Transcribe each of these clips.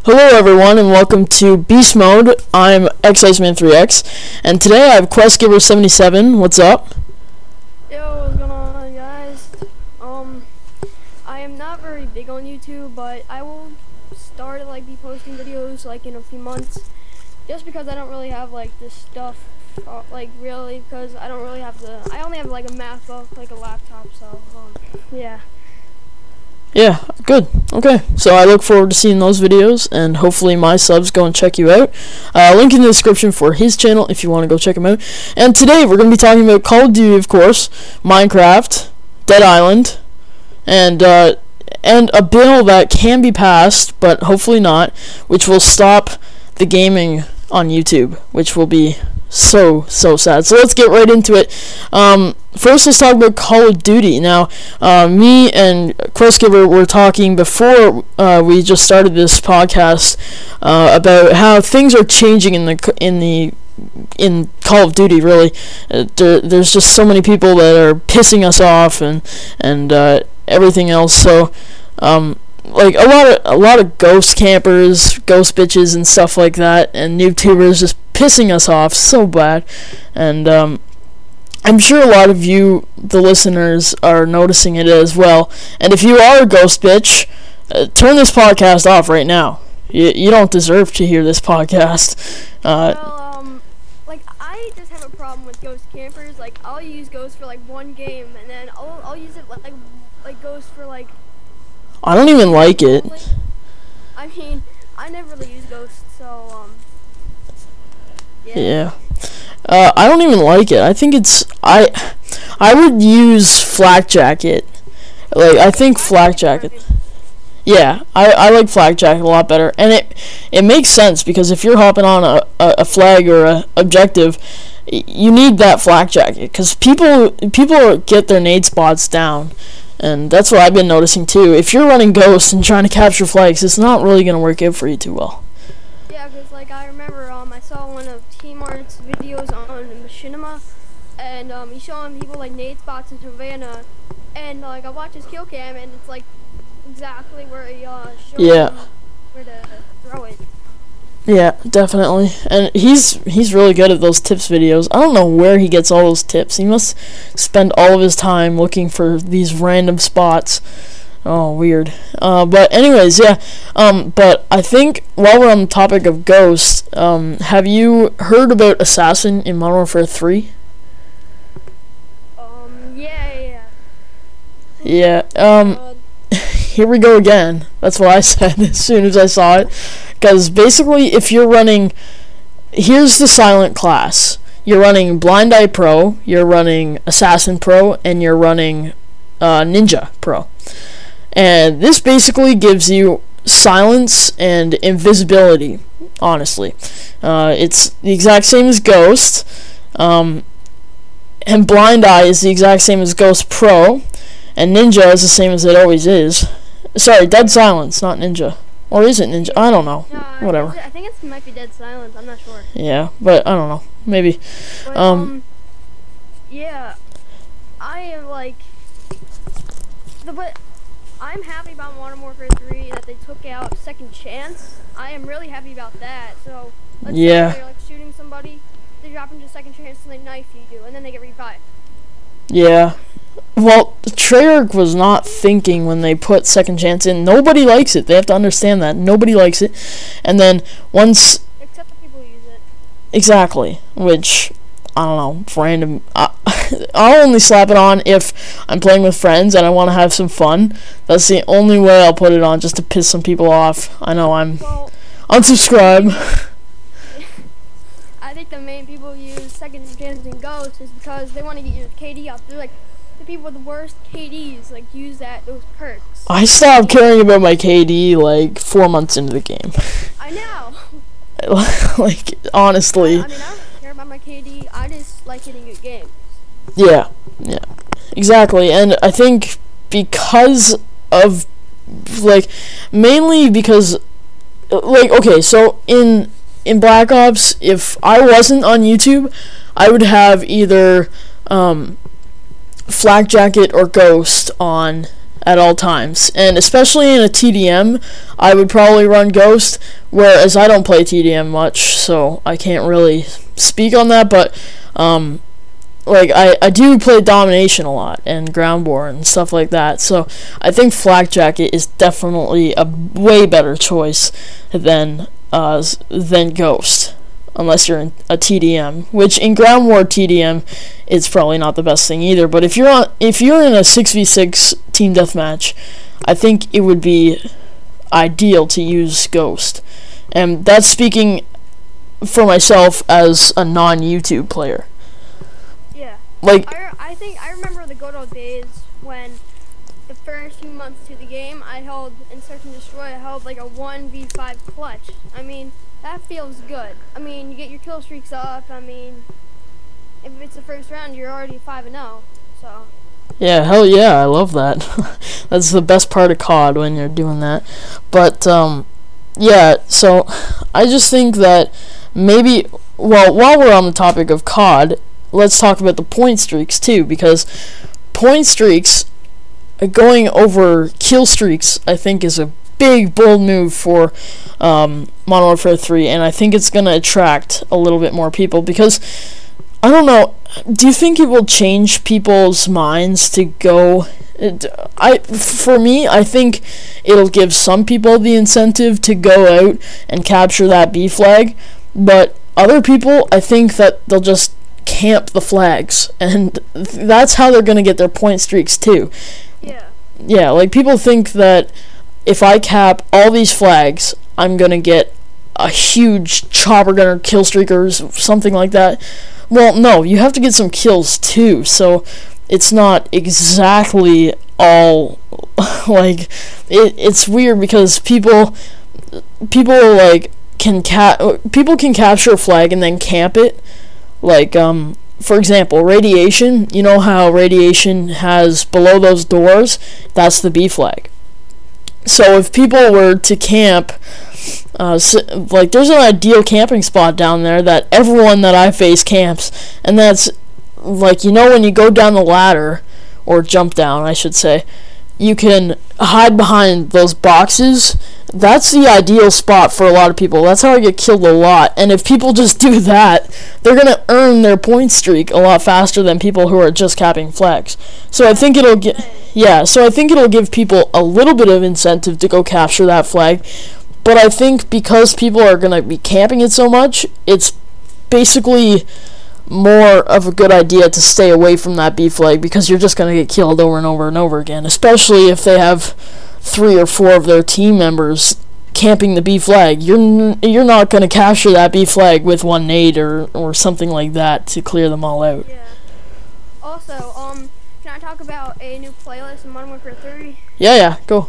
Hello everyone and welcome to Beast Mode. I'm XIceman3X and today I have QuestGiver77. What's up? Yo, what's going on, guys? I am not very big on YouTube, but I will start to be posting videos in a few months, just because I don't really have this stuff really, because I don't really have I only have a MacBook, a laptop, so yeah. Yeah, good. Okay, so I look forward to seeing those videos, and hopefully my subs go and check you out. Link in the description for his channel if you want to go check him out. And today we're going to be talking about Call of Duty, of course, Minecraft, Dead Island, and a bill that can be passed, but hopefully not, which will stop the gaming on YouTube, which will be so sad. So let's get right into it. First, let's talk about Call of Duty. Now, me and QuestGiver were talking before we just started this podcast about how things are changing in Call of Duty. Really, there's just so many people that are pissing us off and everything else. So, a lot of ghost campers, ghost bitches, and stuff like that, and YouTubers just pissing us off so bad, and I'm sure a lot of you, the listeners, are noticing it as well. And if you are a ghost bitch, turn this podcast off right now. You don't deserve to hear this podcast. I just have a problem with ghost campers. I'll use ghost for one game, and then I'll use it like ghost for I don't even like it. I mean, I never really use ghost, so yeah. I don't even like it. I think it's I would use Flak Jacket. I think Flak Jacket. Yeah, I like Flak Jacket a lot better, and it makes sense because if you're hopping on a flag or a objective, you need that Flak Jacket because people get their nade spots down. And that's what I've been noticing too. If you're running Ghost and trying to capture flags, it's not really going to work out for you too well. Yeah, because I remember I saw one of Team Art's videos on Machinima, and he's showing people nade spots in Savannah, and I watched his kill cam, and it's exactly where he showed them where to throw it. Yeah, definitely. And he's really good at those tips videos. I don't know where he gets all those tips. He must spend all of his time looking for these random spots. Oh, weird. But anyways, yeah. But I think while we're on the topic of Ghost, have you heard about Assassin in Modern Warfare 3? Yeah. Here we go again. That's what I said as soon as I saw it. Because basically, if you're running, here's the silent class. You're running Blind Eye Pro, you're running Assassin Pro, and you're running Ninja Pro. And this basically gives you silence and invisibility, honestly. It's the exact same as Ghost. And Blind Eye is the exact same as Ghost Pro. And Ninja is the same as it always is. Sorry, Dead Silence, not Ninja. Or is it Ninja? I don't know. No, whatever. I think it might be Dead Silence. I'm not sure. Yeah, but I don't know. Maybe. But, yeah. I am but I'm happy about Modern Warfare 3 that they took out Second Chance. I am really happy about that. So, let's say you're shooting somebody, they drop into Second Chance and they knife you, and then they get revived. Yeah. Well, Treyarch was not thinking when they put Second Chance in. Nobody likes it. They have to understand that. Nobody likes it. And then once... Except the people who use it. Exactly. Which, I don't know, random... I'll only slap it on if I'm playing with friends and I want to have some fun. That's the only way I'll put it on, just to piss some people off. I know I'm... Unsubscribe. I think the main people who use Second Chance and Ghost is because they want to get your KD up. They're the people with the worst KDs use those perks. I stopped caring about my KD 4 months into the game. I know. Honestly. I don't care about my KD. I just like hitting good games. Yeah, exactly. And I think because of mainly because okay, so in Black Ops, if I wasn't on YouTube, I would have either Flak Jacket or Ghost on at all times. And especially in a TDM, I would probably run Ghost, whereas I don't play TDM much, so I can't really speak on that, but like I do play Domination a lot and Ground War and stuff like that, so I think Flak Jacket is definitely a way better choice than Ghost, unless you're in a TDM, which in Ground War TDM it's probably not the best thing either. But if you're in a 6v6 team deathmatch, I think it would be ideal to use Ghost, and that's speaking for myself as a non-YouTube player. Yeah. Like, I think I remember the good old days when the first few months to the game, I held in Search and Destroy. I held like a 1v5 clutch. I mean, that feels good. I mean, you get your kill streaks up. I mean, if it's the first round, you're already 5-0. So. Yeah, hell yeah, I love that. That's the best part of COD when you're doing that. But yeah, so I just think that maybe, well, while we're on the topic of COD, let's talk about the point streaks too, because point streaks, going over kill streaks, I think is a big, bold move for Modern Warfare 3, and I think it's going to attract a little bit more people, because, I don't know, do you think it will change people's minds to go... For me, I think it'll give some people the incentive to go out and capture that B flag, but other people, I think that they'll just camp the flags, and that's how they're going to get their point streaks too. Yeah, like, people think that if I cap all these flags, I'm going to get a huge chopper gunner kill streak or something like that. Well, no, you have to get some kills too, so it's not exactly all, like, it's weird because people like, people can capture a flag and then camp it. Like, for example, Radiation, you know how Radiation has below those doors? That's the B flag. So if people were to camp, like, there's an ideal camping spot down there that everyone that I face camps, and that's, like, you know when you go down the ladder, or jump down, I should say, you can hide behind those boxes. That's the ideal spot for a lot of people. That's how I get killed a lot. And if people just do that, they're going to earn their point streak a lot faster than people who are just capping flags. So I think it'll give people a little bit of incentive to go capture that flag. But I think because people are going to be camping it so much, it's basically more of a good idea to stay away from that B flag, because you're just going to get killed over and over and over again, especially if they have 3 or 4 of their team members camping the B flag. You're not going to capture that B flag with one nade or something like that to clear them all out. Yeah. Also, can I talk about a new playlist in Modern Warfare 3? Yeah, go.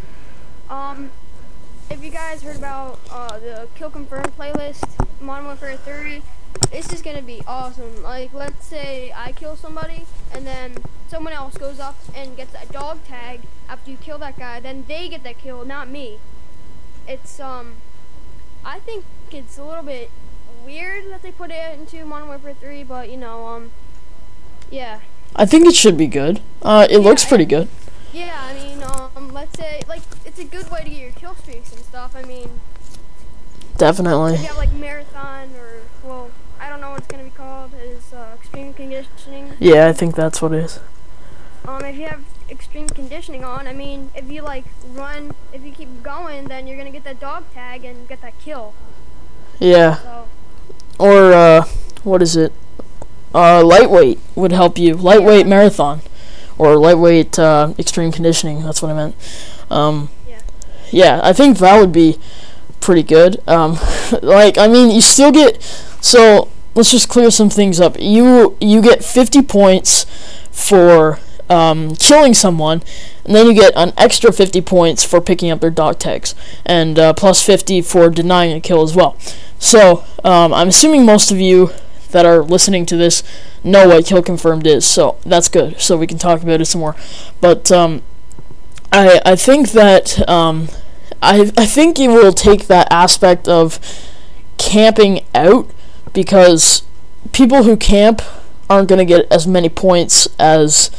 If you guys heard about the Kill Confirmed playlist, Modern Warfare 3, this is gonna be awesome. Like, let's say I kill somebody, and then someone else goes up and gets a dog tag after you kill that guy, then they get that kill, not me. It's, I think it's a little bit weird that they put it into Modern Warfare 3, but, you know, yeah. I think it should be good. It looks pretty good. Yeah, I mean, let's say, like, it's a good way to get your kill streaks and stuff. I mean, definitely. If you have, like, marathon, or, well, I don't know what it's going to be called, is extreme conditioning. Yeah, I think that's what it is. If you have extreme conditioning on, I mean, if you, like, run, if you keep going, then you're going to get that dog tag and get that kill. Yeah. So. Or, what is it? Lightweight would help you. Lightweight marathon. Or lightweight extreme conditioning, that's what I meant. Yeah, I think that would be pretty good. Like, I mean, you still get... So, let's just clear some things up. You get 50 points for killing someone, and then you get an extra 50 points for picking up their dog tags, and plus 50 for denying a kill as well. So, I'm assuming most of you that are listening to this know what Kill Confirmed is, so that's good, so we can talk about it some more. But I think that I think it will take that aspect of camping out, because people who camp aren't going to get as many points as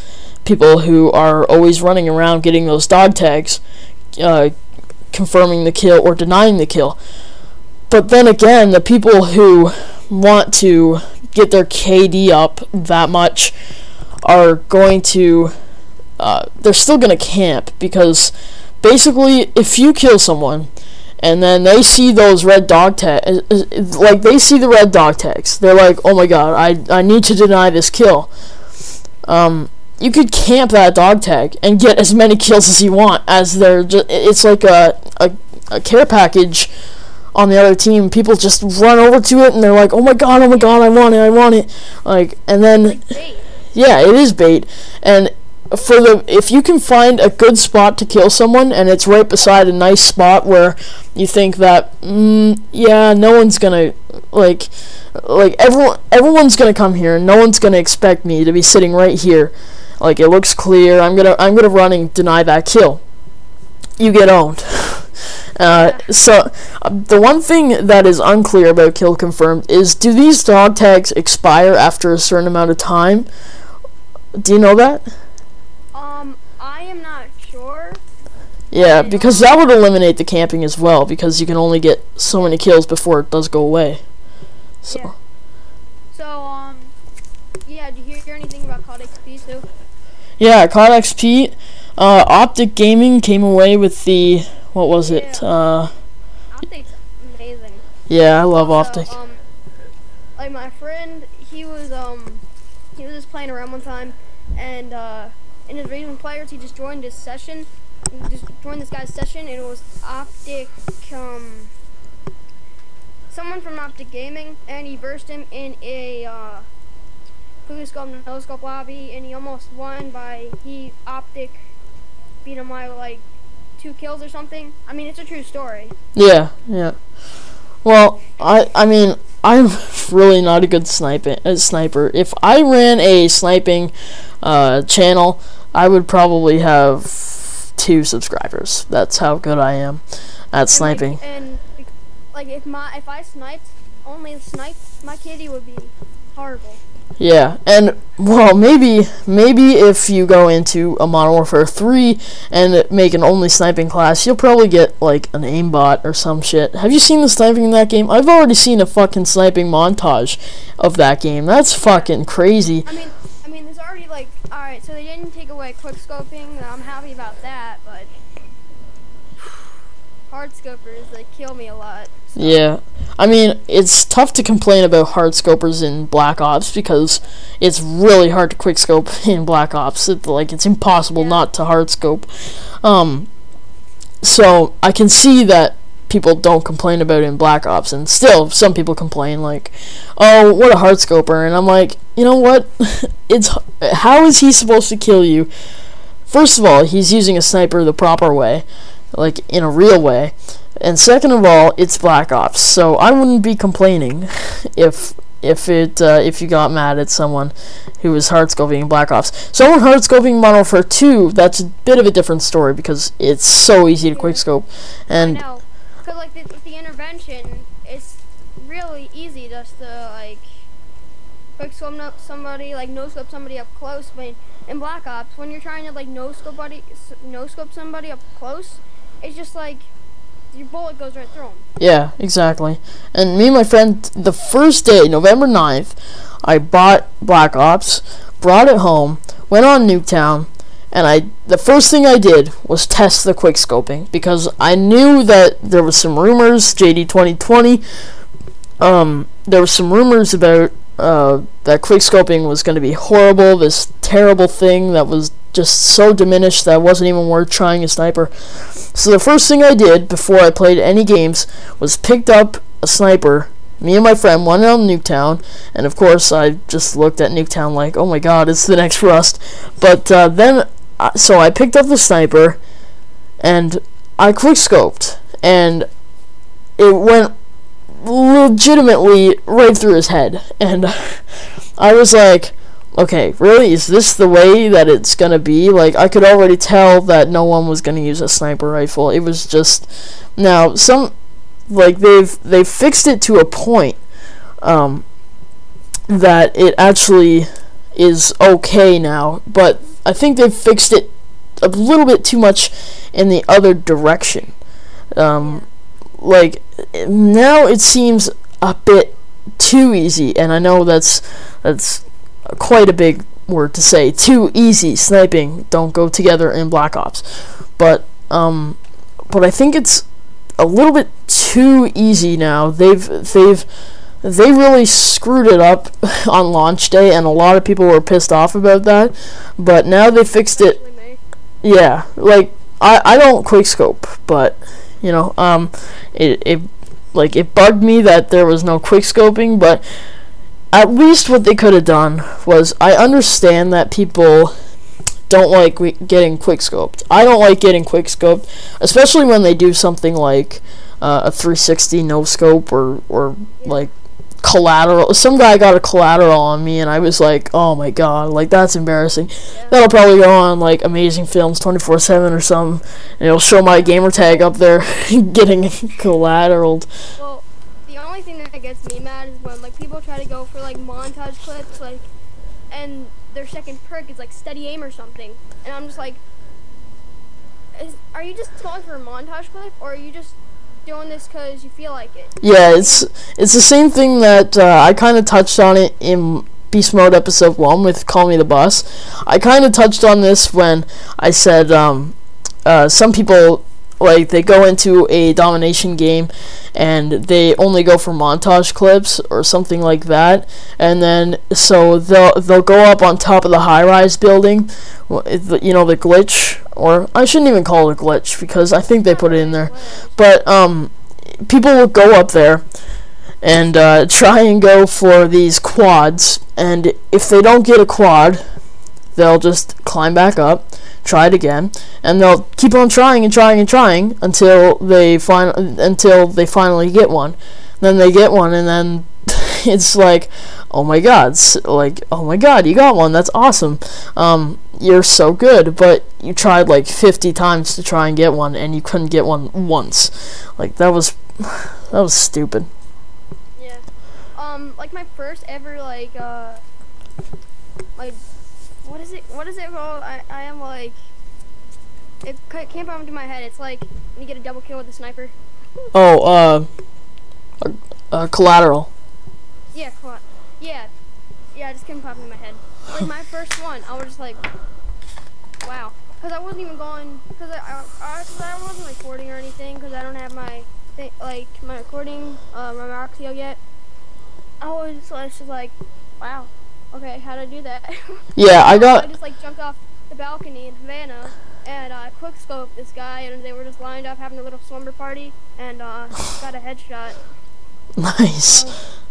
people who are always running around getting those dog tags, confirming the kill or denying the kill. But then again, the people who want to get their KD up that much are going to, they're still going to camp, because basically if you kill someone and then they see those red dog tags, like they see the red dog tags, they're like, oh my god, I need to deny this kill. You could camp that dog tag and get as many kills as you want, as it's like a care package on the other team. People just run over to it and they're like, oh my god, I want it, like, and then, yeah, it is bait. And if you can find a good spot to kill someone, and it's right beside a nice spot where you think that, yeah, no one's gonna, like everyone's gonna come here, and no one's gonna expect me to be sitting right here, like, it looks clear, I'm gonna run and deny that kill, you get owned. So the one thing that is unclear about kill confirmed is, do these dog tags expire after a certain amount of time? Do you know that? I am not sure. Yeah, because that would eliminate the camping as well, because you can only get so many kills before it does go away. So. Yeah. So, yeah, did you hear anything about COD XP too? Yeah, COD XP, Optic Gaming came away with the, what was it? Optic's amazing. Yeah, I love also, Optic. Like my friend, he was just playing around one time, and in his Raven Players, he just joined this session. He just joined this guy's session, and it was Optic, someone from Optic Gaming, and he versed him in a quickscope, no-scope lobby, and he almost won Optic beat him by like 2 kills or something. I mean, it's a true story. Yeah. Well, I mean, I'm really not a good sniper. If I ran a sniping channel, I would probably have 2 subscribers. That's how good I am at sniping. Like if I only sniped, my KD would be horrible. Yeah, and well, maybe if you go into a Modern Warfare 3 and make an only sniping class, you'll probably get like an aimbot or some shit. Have you seen the sniping in that game? I've already seen a fucking sniping montage of that game. That's fucking crazy. I mean, there's already like, all right, so they didn't take away quick scoping. I'm happy about that, but hard scopers, they kill me a lot. So. Yeah, I mean, it's tough to complain about hard scopers in Black Ops, because it's really hard to quick scope in Black Ops. It's impossible not to hard scope. So I can see that people don't complain about it in Black Ops, and still some people complain like, oh, what a hard scoper. And I'm like, you know what? How is he supposed to kill you? First of all, he's using a sniper the proper way, like in a real way, and second of all, it's Black Ops, so I wouldn't be complaining if you got mad at someone who was hardscoping in Black Ops. Someone hardscoping Modern Warfare 2, that's a bit of a different story, because it's so easy to quickscope. And I know, because like with the intervention, it's really easy just to like quickscope somebody, like no scope somebody up close. But in Black Ops, when you're trying to like no scope somebody up close, it's just like your bullet goes right through them. Yeah, exactly. And me and my friend, the first day, November 9th, I bought Black Ops, brought it home, went on Nuketown, and the first thing I did was test the quickscoping, because I knew that there was some rumors, JD 2020, there was some rumors about that quickscoping was going to be horrible, this terrible thing that was just so diminished that it wasn't even worth trying a sniper. So the first thing I did before I played any games was picked up a sniper. Me and my friend went on Nuketown, and of course I just looked at Nuketown like, oh my god, it's the next Rust. But so I picked up the sniper, and I quickscoped, and it went legitimately right through his head, and I was like, okay, really? Is this the way that it's gonna be? Like, I could already tell that no one was gonna use a sniper rifle. It was just, now they've fixed it to a point that it actually is okay now, but I think they've fixed it a little bit too much in the other direction. Like now it seems a bit too easy, and I know that's quite a big word to say. Too easy. Sniping don't go together in Black Ops, but I think it's a little bit too easy now. They really screwed it up on launch day, and a lot of people were pissed off about that. But now they fixed it. Yeah, like I don't quickscope, but you know, it bugged me that there was no quickscoping. But at least what they could have done was, I understand that people don't like getting quickscoped. I don't like getting quickscoped, especially when they do something like a 360 no scope or like collateral. Some guy got a collateral on me, and I was like, oh my god, like that's embarrassing. That'll probably go on like Amazing Films 24/7 or something, and it'll show my gamer tag up there getting collateraled. Well, the only thing that gets me mad is when like people try to go for like montage clips, like, and their second perk is like steady aim or something, and I'm just like, are you just going for a montage clip, or are you just doing this because you feel like it? Yeah, it's the same thing that I kind of touched on it in Beast Mode episode 1 with Call Me the Boss. I kind of touched on this when I said some people, like, they go into a domination game and they only go for montage clips or something like that, and then so they'll go up on top of the high-rise building, you know, the glitch, or I shouldn't even call it a glitch because I think they put it in there, but people will go up there and try and go for these quads, and if they don't get a quad, they'll just climb back up, try it again, and they'll keep on trying and trying and trying until they finally get one. Then they get one, and then it's like, oh my god, you got one, that's awesome. You're so good, but you tried like 50 times to try and get one, and you couldn't get one once. Like that was stupid. Yeah. Like my first ever like what is it called? I am like, it can't pop into my head. It's like when you get a double kill with a sniper. Oh, collateral. Yeah, yeah, it just can't pop into my head. Like my first one, I was just like, wow, because I wasn't even going, because I wasn't recording or anything, because I don't have my my recording, my Marxio yet. I was just like, wow. Okay, how'd I do that? Yeah, I just like jumped off the balcony in Havana and quickscoped this guy, and they were just lined up having a little slumber party, and got a headshot. Nice.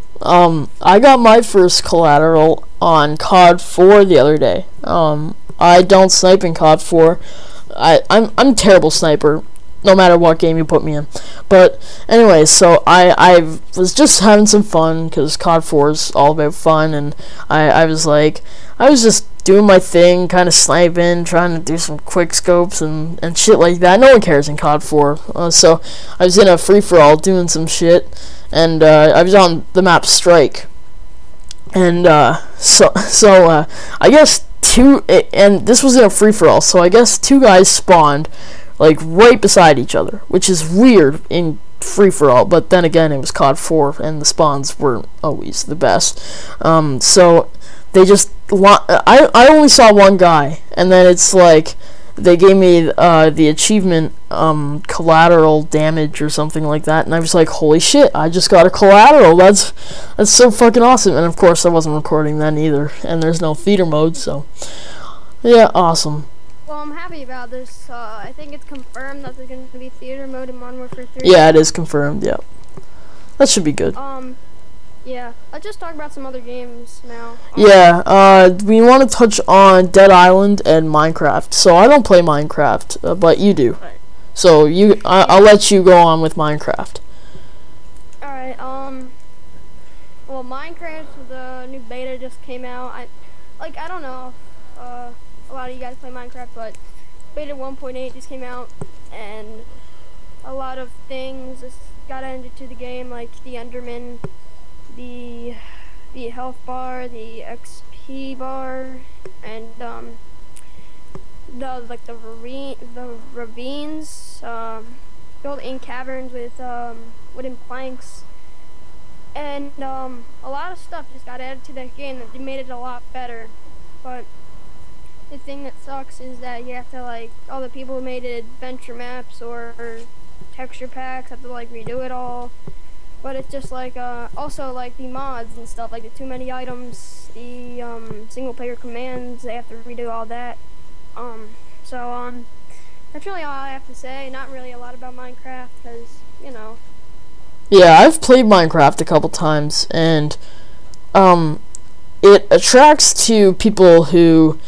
I got my first collateral on COD 4 the other day. I don't snipe in COD 4. I'm a terrible sniper, no matter what game you put me in. But anyway, so I was just having some fun because COD 4 is all about fun, and I was just doing my thing, kind of sniping, trying to do some quick scopes and shit like that. No one cares in COD 4. So I was in a free-for-all doing some shit, and I was on the map Strike. And so I guess and this was in a free-for-all, so I guess two guys spawned like right beside each other, which is weird in free-for-all, but then again, it was COD 4 and the spawns weren't always the best. So they just I only saw one guy, and then it's like they gave me the achievement collateral damage or something like that, and I was like, holy shit, I just got a collateral. That's so fucking awesome. And of course I wasn't recording then either, and there's no theater mode, so yeah, awesome. Well, I'm happy about this. I think it's confirmed that there's going to be theater mode in Modern Warfare 3. Yeah, it is confirmed, yeah. That should be good. Yeah. Let's just talk about some other games now. Yeah, we want to touch on Dead Island and Minecraft. So I don't play Minecraft, but you do. Right. So I'll let you go on with Minecraft. Alright, well, Minecraft, the new beta just came out. I don't know if, a lot of you guys play Minecraft, but beta 1.8 just came out, and a lot of things just got added to the game, like the Enderman, the health bar, the XP bar, and the ravines built in caverns with wooden planks, and a lot of stuff just got added to that game that made it a lot better. But the thing that sucks is that you have to, like, all the people who made it adventure maps or texture packs have to, like, redo it all. But it's just like also like the mods and stuff, like the too many items, the single player commands, they have to redo all that. So that's really all I have to say. Not really a lot about Minecraft, because, you know. Yeah, I've played Minecraft a couple times, and it attracts to people who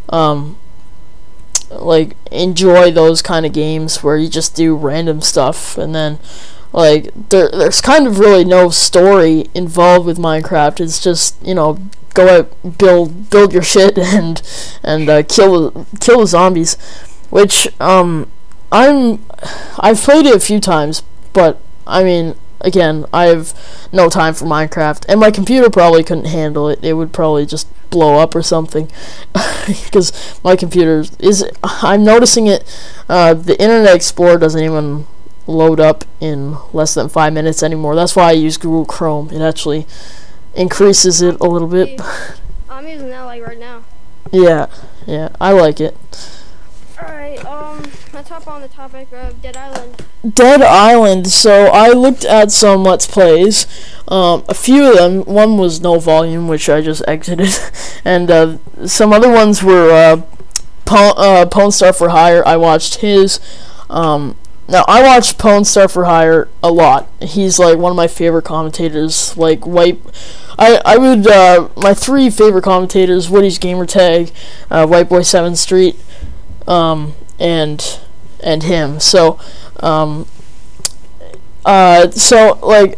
like enjoy those kind of games where you just do random stuff, and then like there's kind of really no story involved with Minecraft. It's just, you know, go out, build your shit, and kill the zombies, which I've played it a few times, but I mean, again, I have no time for Minecraft, and my computer probably couldn't handle it. It would probably just blow up or something, because my computer I'm noticing it, the Internet Explorer doesn't even load up in less than 5 minutes anymore. That's why I use Google Chrome. It actually increases it a little bit. I'm using that like right now. Yeah, I like it. Alright, let's hop on the topic of Dead Island. Dead Island, so I looked at some Let's Plays, a few of them. One was no volume, which I just exited, and some other ones were Pwn Star for Hire. I watched his. Now, I watch Pwn Star for Hire a lot. He's like one of my favorite commentators. Like I would my three favorite commentators: Woody's Gamertag, White Boy 7th Street, and him. So like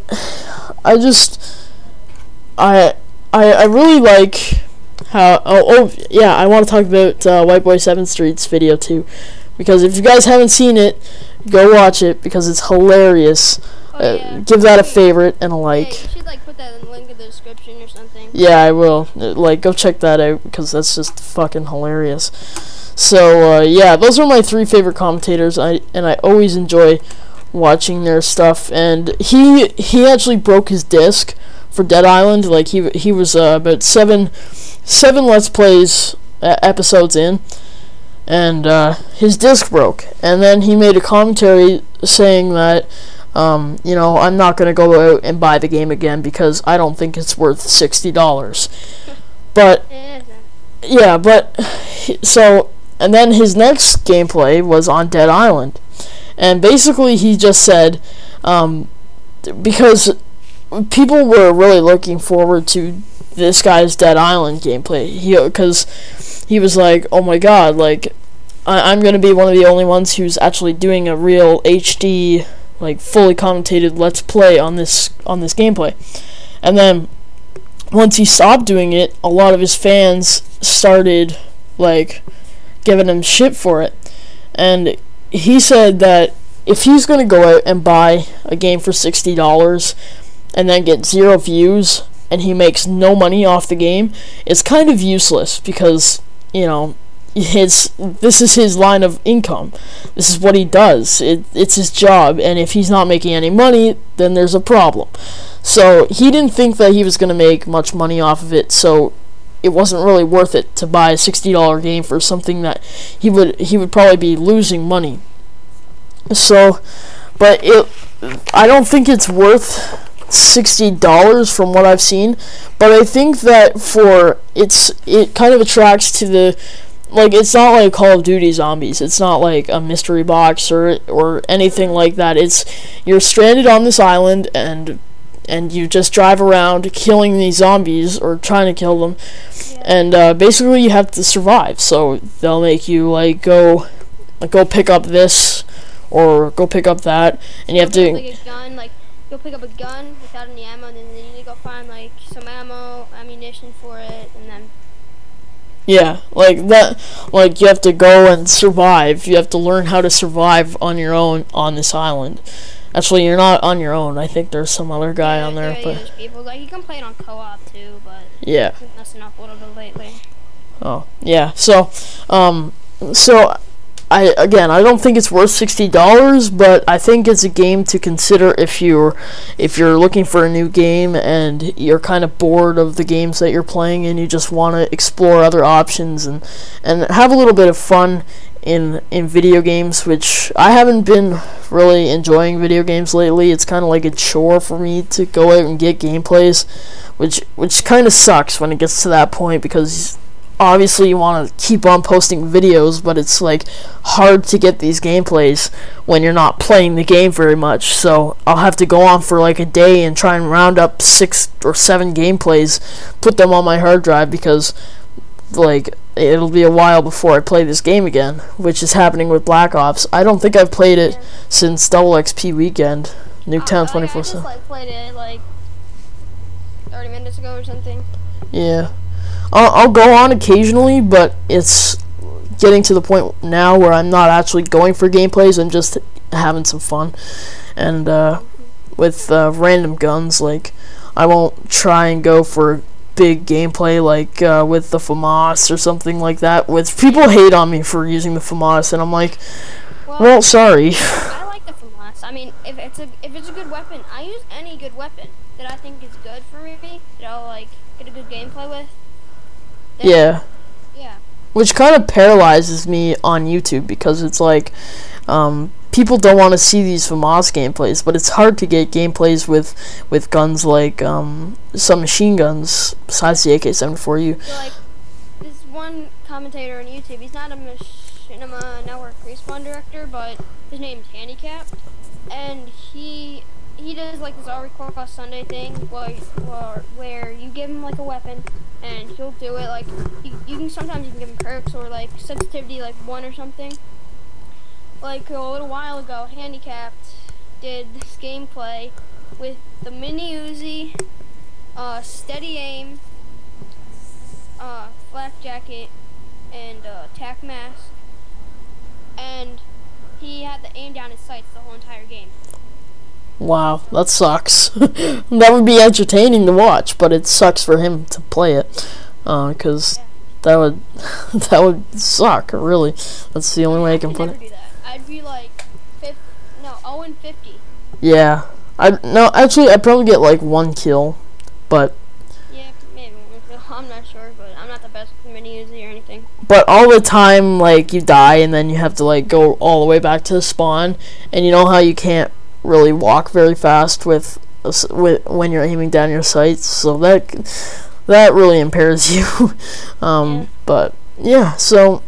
I really like how yeah, I want to talk about White Boy 7th Street's video too, because if you guys haven't seen it, go watch it because it's hilarious. Yeah. Give that a favorite and a like. Yeah, you should like put that in the link in the description or something. Yeah, I will. Like, go check that out because that's just fucking hilarious. So yeah, those are my three favorite commentators. I always enjoy watching their stuff. And he actually broke his disc for Dead Island. Like he was about seven Let's Plays episodes in, and his disc broke. And then he made a commentary saying that, you know, I'm not gonna go out and buy the game again because I don't think it's worth $60. But yeah, so. And then his next gameplay was on Dead Island. And basically he just said, because people were really looking forward to this guy's Dead Island gameplay. Because he was like, oh my god, like, I'm going to be one of the only ones who's actually doing a real HD, like, fully commentated Let's Play on this gameplay. And then, once he stopped doing it, a lot of his fans started, like, giving him shit for it. And he said that if he's going to go out and buy a game for $60 and then get 0 views and he makes no money off the game, it's kind of useless because, you know, this is his line of income. This is what he does. It's his job, and if he's not making any money, then there's a problem. So he didn't think that he was going to make much money off of it, so it wasn't really worth it to buy a $60 game for something that he would probably be losing money. So, but I don't think it's worth $60 from what I've seen. But I think that it kind of attracts to the, like, it's not like Call of Duty Zombies. It's not like a mystery box or anything like that. It's you're stranded on this island and you just drive around killing these zombies or trying to kill them, and basically you have to survive. So they'll make you like go pick up this or go pick up that, and you have to. Like a gun, like you'll pick up a gun without any ammo, and then you need to go find like some ammunition for it, and then. Yeah, like that. Like you have to go and survive. You have to learn how to survive on your own on this island. Actually, you're not on your own. I think there's some other guy on there, but there's people. Like you can play it on co-op too, but yeah, it's messing up a little bit lately. Oh yeah, so so I don't think it's worth $60, but I think it's a game to consider if you're looking for a new game and you're kind of bored of the games that you're playing and you just want to explore other options and have a little bit of fun in video games, which I haven't been really enjoying video games lately. It's kind of like a chore for me to go out and get gameplays, which kind of sucks when it gets to that point, because obviously you want to keep on posting videos, but it's like hard to get these gameplays when you're not playing the game very much. So I'll have to go on for like a day and try and round up 6 or 7 gameplays, put them on my hard drive, because like it'll be a while before I play this game again, which is happening with Black Ops. I don't think I've played it since Double XP Weekend, Nuketown 24/7. I just like played it like 30 minutes ago or something. Yeah. I'll go on occasionally, but it's getting to the point now where I'm not actually going for gameplays. I'm just having some fun. And with random guns, like, I won't try and go for big gameplay like with the FAMAS or something like that. With people hate on me for using the FAMAS, and I'm like, well, sorry. I like the FAMAS. I mean, if it's a good weapon, I use any good weapon that I think is good for me, that I'll like get a good gameplay with. Yeah. Yeah. Which kind of paralyzes me on YouTube, because it's like, people don't want to see these FAMAS gameplays, but it's hard to get gameplays with guns like some machine guns besides the AK-74U. So like, this one commentator on YouTube, he's not a Machinima Network Respawn director, but his name's Handicapped, and he does like this all request Sunday thing where you give him like a weapon and he'll do it. Like you can sometimes give him perks or like sensitivity like 1 or something. Like a little while ago, Handicapped did this gameplay with the mini Uzi, steady aim, flak jacket, and tac mask, and he had to aim down his sights the whole entire game. Wow, that sucks. That would be entertaining to watch, but it sucks for him to play it, because that would suck. Really, that's the only way I can put it. Do that. I'd be like 0-50. Yeah, I'd probably get like 1 kill, but yeah, maybe 1 kill. I'm not sure, but I'm not the best with mini Uzi or anything. But all the time, like, you die and then you have to like go all the way back to the spawn, and you know how you can't really walk very fast with when you're aiming down your sights, so that really impairs you. But yeah, so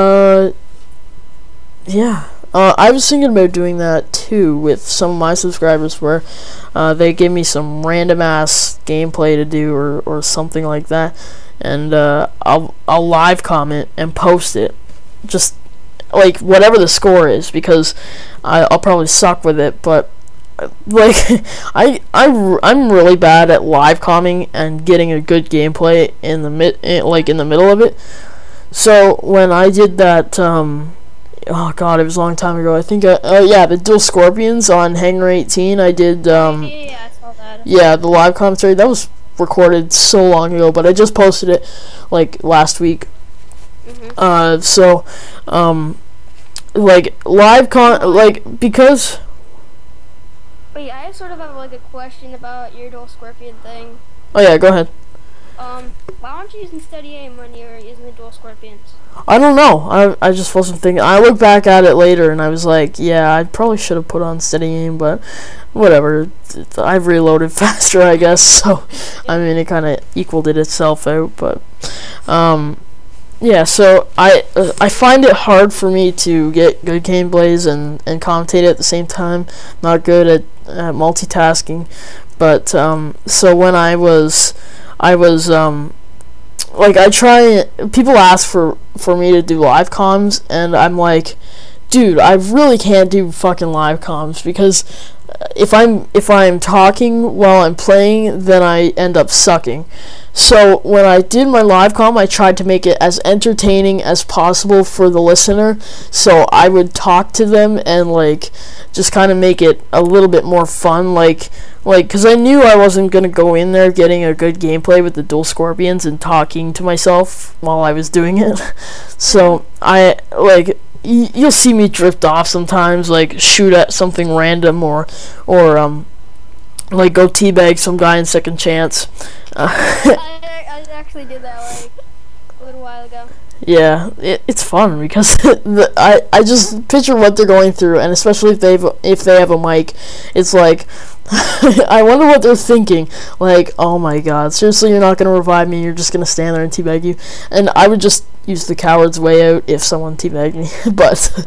I was thinking about doing that too with some of my subscribers, where they give me some random ass gameplay to do or something like that, and I'll live comment and post it, just like whatever the score is, because I'll probably suck with it, but like I'm really bad at live commenting and getting a good gameplay in the middle of it. So when I did that, oh god, it was a long time ago. I think the Dual Scorpions on Hangar 18. I did I saw that. Yeah, the live commentary that was recorded so long ago, but I just posted it like last week. Like live because. Wait, I sort of have like a question about your Dual Scorpion thing. Oh yeah, go ahead. Why aren't you using steady aim when you're using the Dual Scorpions? I don't know. I just wasn't thinking. I looked back at it later and I was like, yeah, I probably should have put on steady aim, but whatever. I've reloaded faster, I guess. So I mean, it kind of equaled it itself out, but yeah, so I find it hard for me to get good gameplays and commentate at the same time. Not good at multitasking, but so when I was like, people ask for me to do live comms, and I'm like, dude, I really can't do fucking live comms, because if I'm talking while I'm playing, then I end up sucking. So when I did my live com, I tried to make it as entertaining as possible for the listener. So I would talk to them and like just kind of make it a little bit more fun, like because I knew I wasn't gonna go in there getting a good gameplay with the dual scorpions and talking to myself while I was doing it. So I like you'll see me drift off sometimes, like shoot at something random or like go teabag some guy in second chance. I actually did that like a little while ago. Yeah, it's fun because I just picture what they're going through, and especially if they have a mic, it's like I wonder what they're thinking. Like, oh my god, seriously, you're not gonna revive me? You're just gonna stand there and teabag you? And I would just use the coward's way out if someone teabagged me. But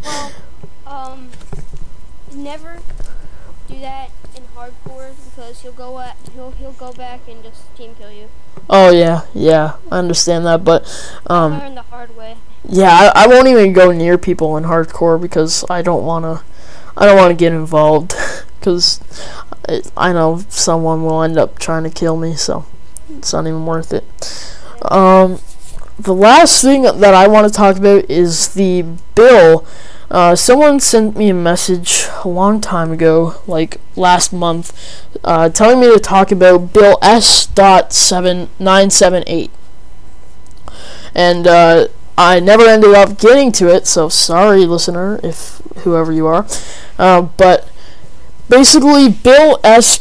never do that in hardcore because he'll go back and just team kill you. Oh yeah, I understand that, but Learn the hard way. yeah, I won't even go near people in hardcore because I don't wanna get involved because I know someone will end up trying to kill me, so it's not even worth it. The last thing that I want to talk about is the bill. Someone sent me a message a long time ago, like last month, telling me to talk about Bill S.978. And I never ended up getting to it, so sorry, listener, if whoever you are. But basically, Bill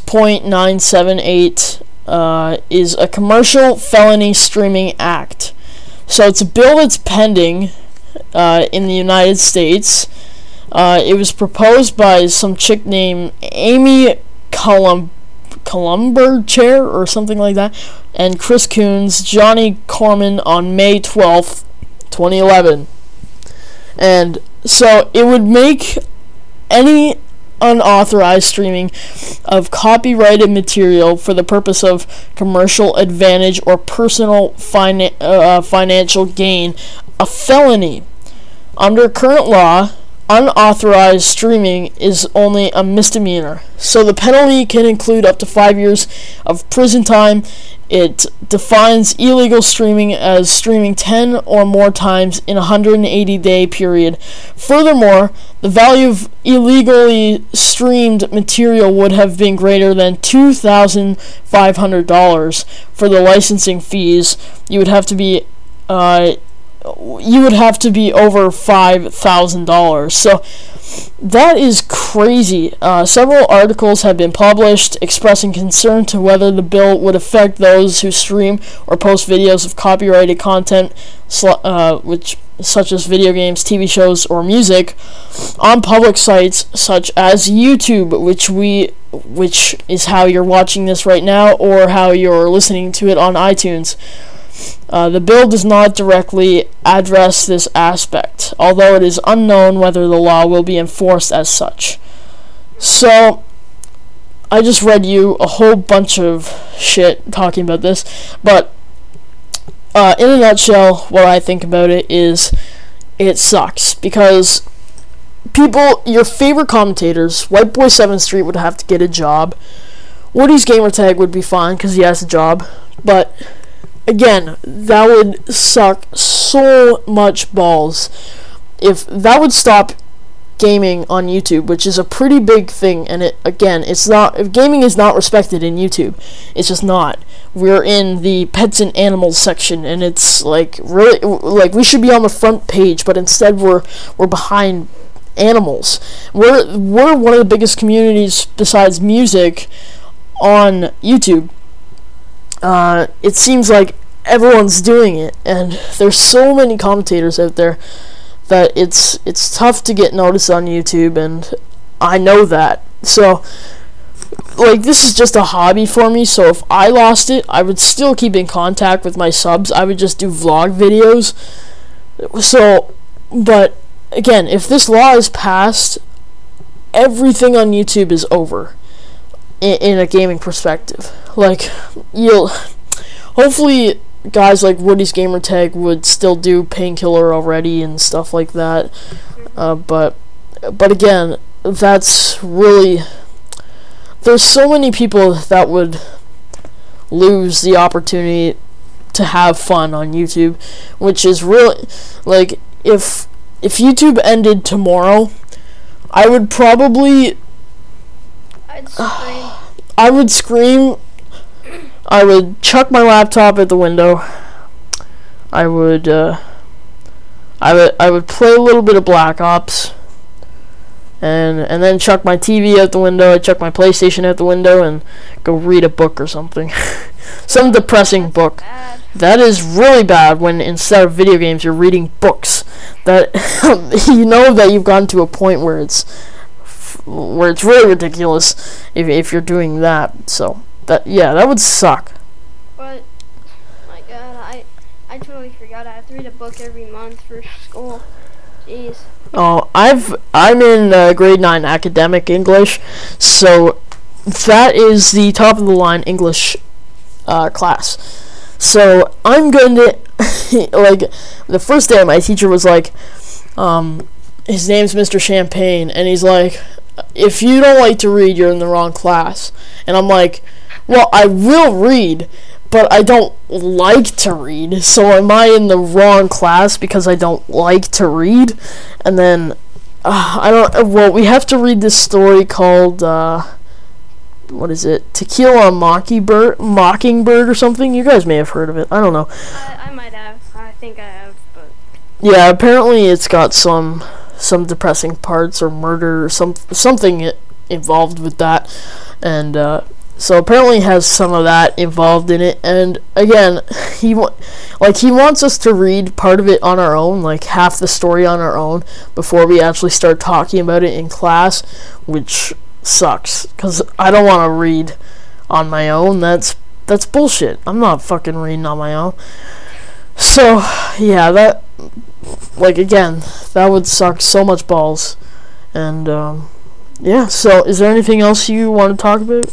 S.978 is a commercial felony streaming act. So it's a bill that's pending in the United States. It was proposed by some chick named Amy Columberchair or something like that, and Chris Coons, Johnny Corman on May 12th, 2011. And so it would make any unauthorized streaming of copyrighted material for the purpose of commercial advantage or personal financial gain a felony. Under current law, unauthorized streaming is only a misdemeanor, so the penalty can include up to 5 years of prison time. It defines illegal streaming as streaming 10 or more times in a 180-day period. Furthermore, the value of illegally streamed material would have been greater than $2,500 for the licensing fees. You would have to be over $5,000. So that is crazy. Several articles have been published expressing concern to whether the bill would affect those who stream or post videos of copyrighted content, such as video games, TV shows, or music, on public sites such as YouTube, which is how you're watching this right now, or how you're listening to it on iTunes. The bill does not directly address this aspect, although it is unknown whether the law will be enforced as such. So, I just read you a whole bunch of shit talking about this, but in a nutshell, what I think about it is it sucks, because people, your favorite commentators, White Boy 7th Street would have to get a job, Woody's Gamertag would be fine because he has a job, but again, that would suck so much balls if that would stop gaming on YouTube, which is a pretty big thing. And it's not, if gaming is not respected in YouTube, it's just not. We're in the pets and animals section, and it's like really like we should be on the front page, but instead we're behind animals. We're one of the biggest communities besides music on YouTube. It seems like everyone's doing it, and there's so many commentators out there that it's tough to get noticed on YouTube, and I know that. So, like, this is just a hobby for me, so if I lost it, I would still keep in contact with my subs. I would just do vlog videos. So, but again, if this law is passed, everything on YouTube is over in a gaming perspective. Like, hopefully guys like Woody's Gamertag would still do Painkiller already and stuff like that, but again, that's really, there's so many people that would lose the opportunity to have fun on YouTube, which is really, like, if YouTube ended tomorrow, I would probably, I would scream, I would chuck my laptop at the window, I would play a little bit of Black Ops, and then chuck my TV out the window, I'd chuck my PlayStation out the window, and go read a book or something. Some depressing book. Bad. That is really bad when instead of video games you're reading books. That you know that you've gotten to a point where it's really ridiculous if you're doing that. So that would suck. But my God, I totally forgot I have to read a book every month for school. Jeez. Oh, I'm in grade 9 academic English, so that is the top of the line English class. So I'm going to like the first day my teacher was like, his name's Mr. Champagne, and he's like, if you don't like to read, you're in the wrong class. And I'm like, well, I will read, but I don't like to read, so am I in the wrong class because I don't like to read? And then, we have to read this story called, what is it? Tequila Mockingbird or something? You guys may have heard of it. I don't know. I might have. I think I have, but... Yeah, apparently it's got some depressing parts or murder or something involved with that. And, so apparently it has some of that involved in it, and again, he wants us to read part of it on our own, like half the story on our own, before we actually start talking about it in class, which sucks, because I don't want to read on my own. That's bullshit. I'm not fucking reading on my own. So, yeah, that would suck so much balls. And, yeah, so is there anything else you want to talk about?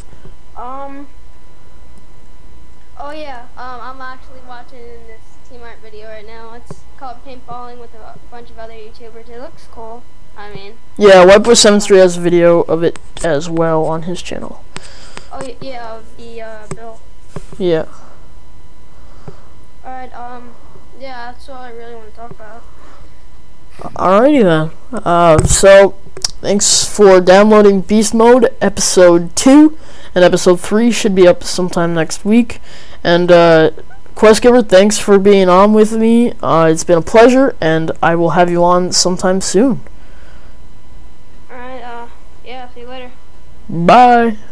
Oh yeah, I'm actually watching this Team Art video right now. It's called Paintballing with a bunch of other YouTubers. It looks cool. I mean... Yeah, Whiteboy73 has a video of it as well on his channel. Oh yeah, of the, Bill. Yeah. Alright, yeah, that's all I really want to talk about. Alrighty then. So, thanks for downloading Beast Mode Episode 2, and Episode 3 should be up sometime next week. And, Questgiver, thanks for being on with me. It's been a pleasure, and I will have you on sometime soon. Alright, yeah, see you later. Bye.